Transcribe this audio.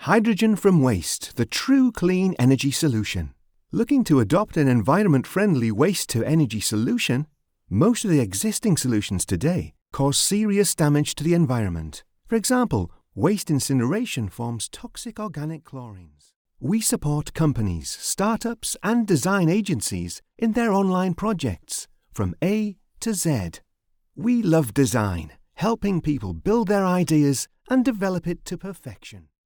Hydrogen from waste, the true clean energy solution. Looking to adopt an environment-friendly waste-to-energy solution? Most of the existing solutions today cause serious damage to the environment. For example, waste incineration forms toxic organic chlorines. We support companies, startups, and design agencies in their online projects, from A to Z. We love design, helping people build their ideas and develop it to perfection.